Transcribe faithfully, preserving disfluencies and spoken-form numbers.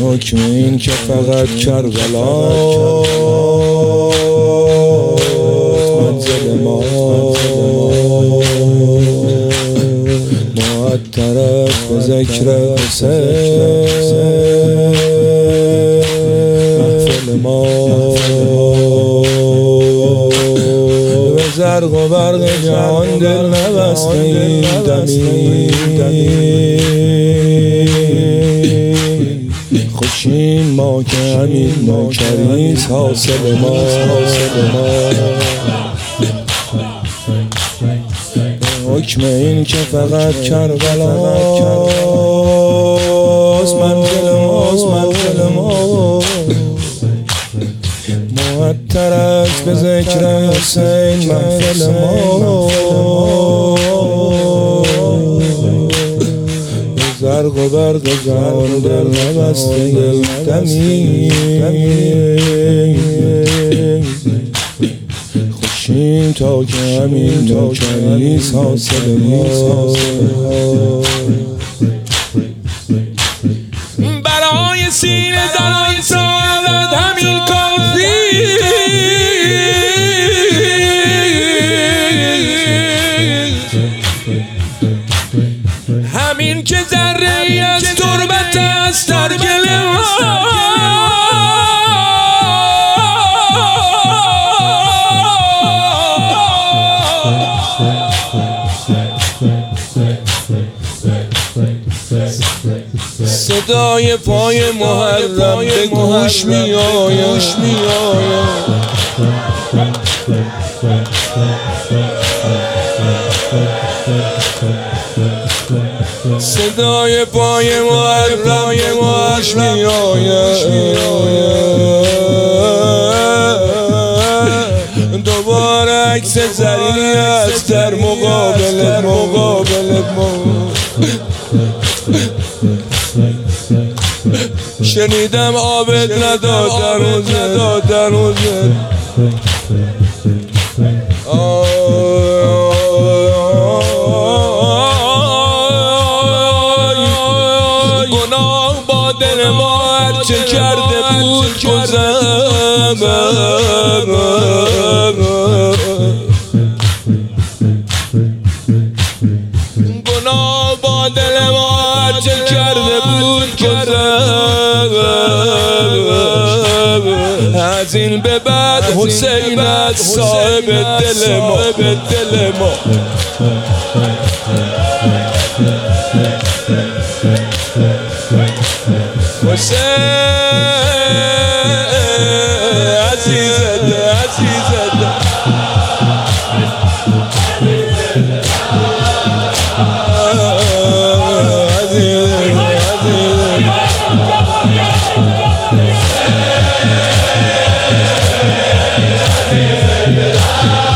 حکم این که فقط کربلا منزل ما معطرت به ذکر حسین محفل ما به زرق و برق جهان دل نبسته این دمی خوشیم ما که همین نوکریست حاصل ما حکم این که فقط کربلاست منزل ماست منزل ما معطرت به ذکر حسین محفل ما زرق و برق جهان دل نبسته دمی خوشیم تا که همین نوکریست حاصل ما برای سینه زدن سعادت همین کافی همین که ذره ای از تربت است در گل ما صدای پای محرم به گوش می آید صدای پای محرم به گوش می آید دوباره عکس زری است در مقابل مقابل ما شنیدم عابد ندادن ندادن گناه با دل ما هرچه کرده بود گذر گناه با دل ما هرچه کرده بود گذر از این به بعد حسین است صاحب دل ما دل ما حسین عزیزت عزیزت Yeah.